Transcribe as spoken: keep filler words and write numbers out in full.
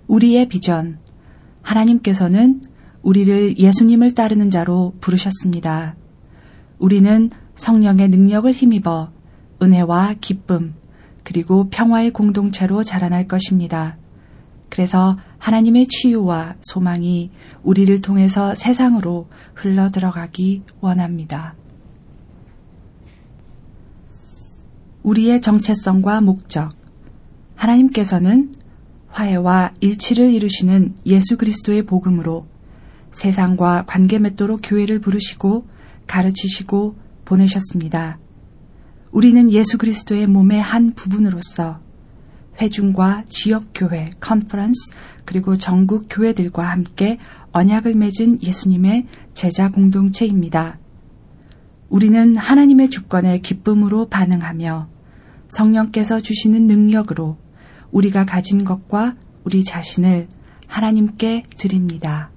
우리의 비전. 하나님께서는 우리를 예수님을 따르는 자로 부르셨습니다. 우리는 성령의 능력을 힘입어 은혜와 기쁨, 그리고 평화의 공동체로 자라날 것입니다. 그래서 하나님의 치유와 소망이 우리를 통해서 세상으로 흘러 들어가기 원합니다. 우리의 정체성과 목적. 하나님께서는 화해와 일치를 이루시는 예수 그리스도의 복음으로 세상과 관계 맺도록 교회를 부르시고 가르치시고 보내셨습니다. 우리는 예수 그리스도의 몸의 한 부분으로서 회중과 지역교회, 컨퍼런스, 그리고 전국 교회들과 함께 언약을 맺은 예수님의 제자 공동체입니다. 우리는 하나님의 주권에 기쁨으로 반응하며 성령께서 주시는 능력으로 우리가 가진 것과 우리 자신을 하나님께 드립니다.